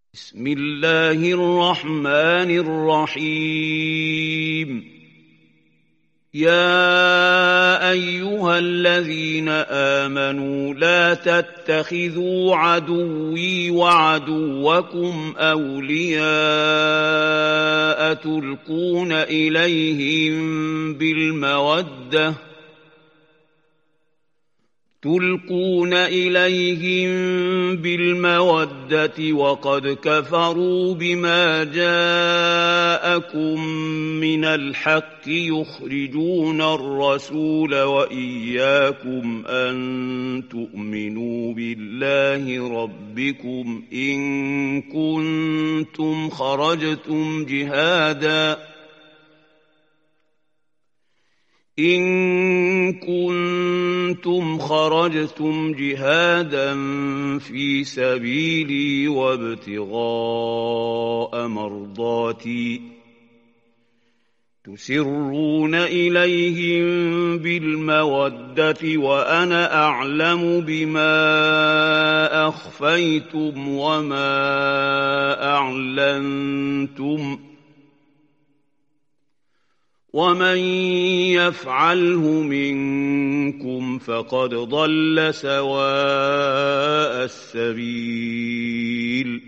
بسم الله الرحمن الرحيم يا أيها الذين آمنوا لا تتخذوا عدوي وعدوكم أولياء تلقون إليهم بالمودة وقد كفروا بما جاءكم من الحق يخرجون الرسول وإياكم أن تؤمنوا بالله ربكم إن كنتم خرجتم جهادا في سبيلي وابتغاء مرضاتي تسرون إليهم بالمودة وأنا أعلم بما أخفيتم وما أعلنتم ومن يفعله منكم فقد ضل سواء السبيل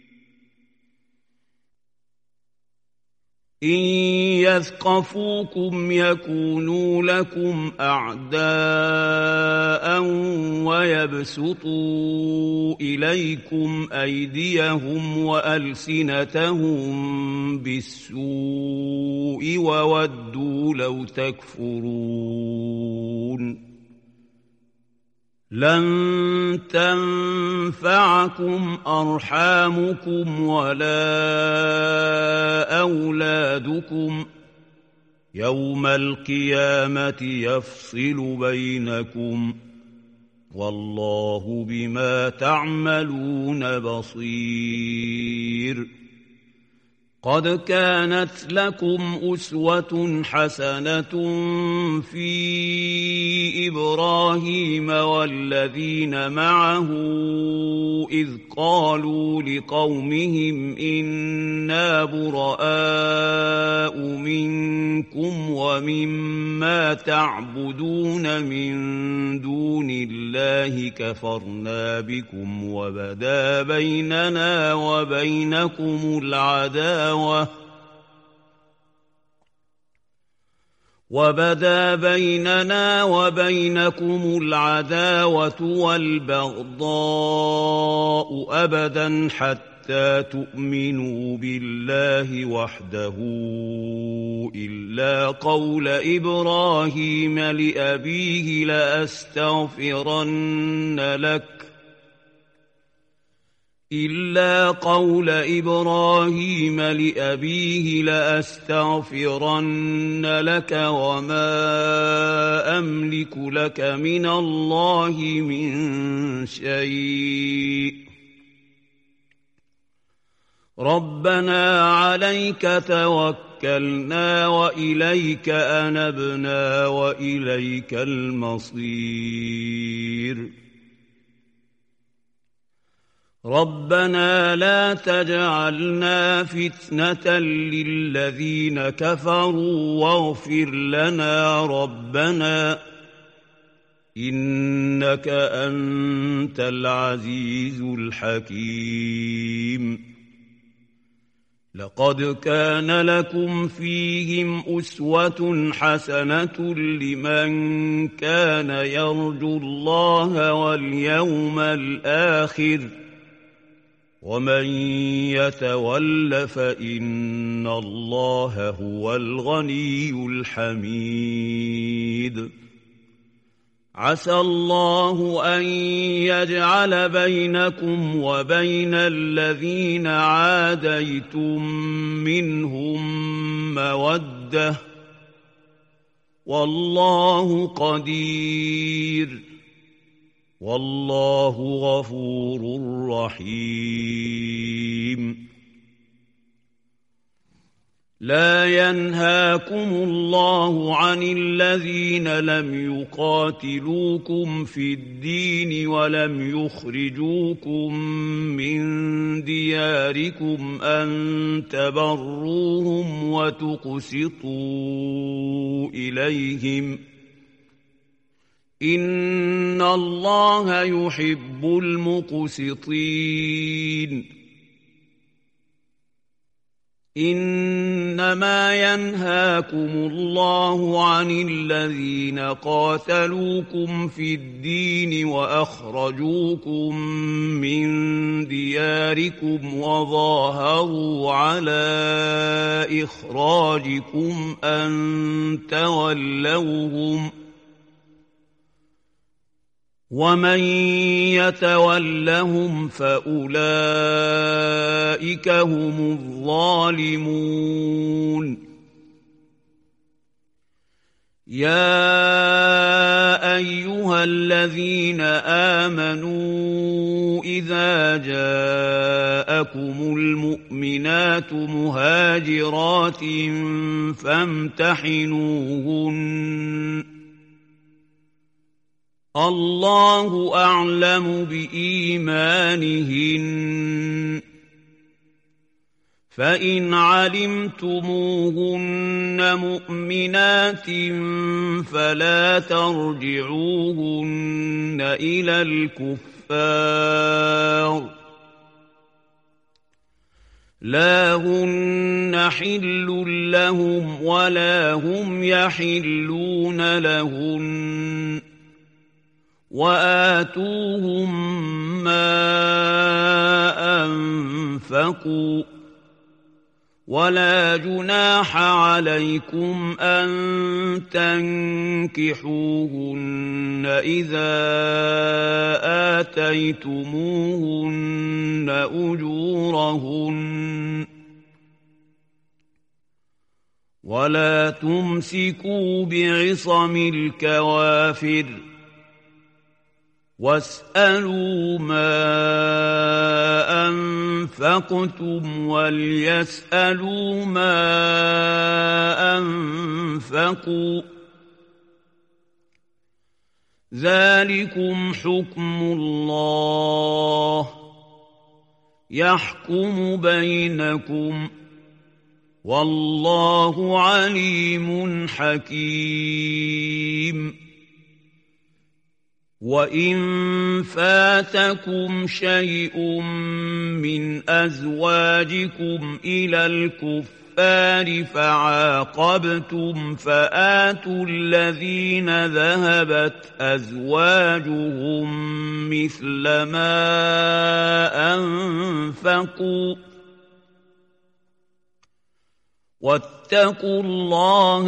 إن يثقفوكم يكونوا لكم أعداء ويبسطوا إليكم أيديهم وألسنتهم بالسوء وودوا لو تكفرون لن تنفعكم أرحامكم ولا أولادكم يوم القيامة يفصل بينكم والله بما تعملون بصير قد كانت لكم أسوة حسنة في إبراهيم والذين معه إذ قالوا لقومهم إنا براء منكم ومما تعبدون من دون الله كفرنا بكم وبدا بيننا وبينكم العداوة والبغضاء أبدا حتى تؤمنوا بالله وحده إلا قول إبراهيم لأبيه لأستغفرن لك وما أملك لك من الله من شيء ربنا عليك توكلنا وإليك أنبنا وإليك المصير ربنا لا تجعلنا فتنة للذين كفروا واغفر لنا ربنا إنك أنت العزيز الحكيم لقد كان لكم فيهم أسوة حسنة لمن كان يرجو الله واليوم الآخر ومن يتول فإن الله هو الغني الحميد عسى الله أن يجعل بينكم وبين الذين عاديتم منهم مودة والله قدير والله غفور رحيم لا ينهاكم الله عن الذين لم يقاتلوكم في الدين ولم يخرجوكم من دياركم أن تبروهم وتقسطوا إليهم إن الله يحب المقسطين إنما ينهاكم الله عن الذين قاتلوكم في الدين وأخرجوكم من دياركم وظاهروا على إخراجكم أن تولوهم ومن يتولهم فأولئك هم الظالمون يا أيها الذين آمنوا إذا جاءكم المؤمنات مهاجرات فامتحنوهن الله أعلم بإيمانهن فإن علمتموهن مؤمنات فلا ترجعوهن إلى الكفار لا هن حل لهم ولا هم يحلون لهن وآتوهم ما أنفقوا ولا جناح عليكم أن تنكحوهن إذا آتيتموهن أجورهن ولا تمسكوا بعصم الكوافر واسألوا ما أنفقتم وليسألوا ما أنفقوا ذلكم حكم الله يحكم بينكم والله عليم حكيم وإن فاتكم شيء من أزواجكم إلى الكفار فعاقبتم فآتوا الذين ذهبت أزواجهم مثل ما أنفقوا واتقوا الله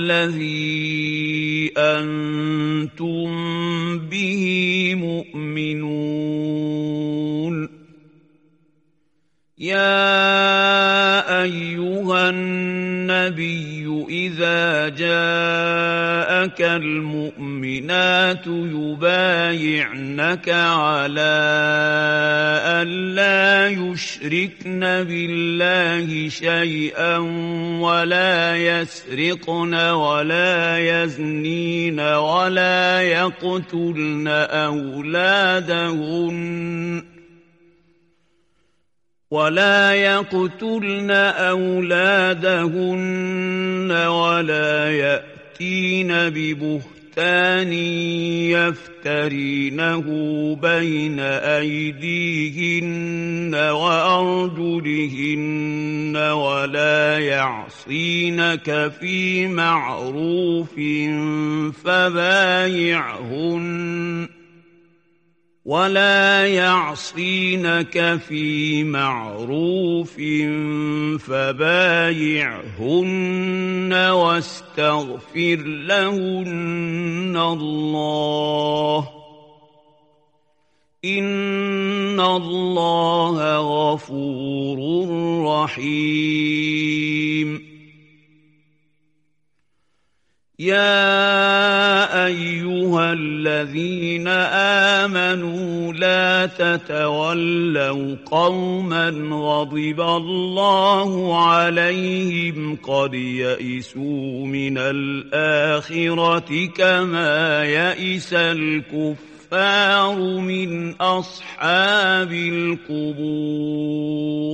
الذي أنتم به مؤمنون يا أيها النبي إذا جاءك المؤمنات يبايعنك على ألا يشركن بالله شيئا ولا يسرقن ولا يزنين ولا يقتلن أولادهن ولا يأتين ببهتان يفترينه بين أيديهن وأرجلهن ولا يعصينك في معروف فبايعهن واستغفر لهن الله إن الله غفور رحيم يا أيها الذين آمنوا لا تتولوا قوما غضب الله عليهم قد يئسوا من الآخرة كما يئس الكفار من أصحاب القبور.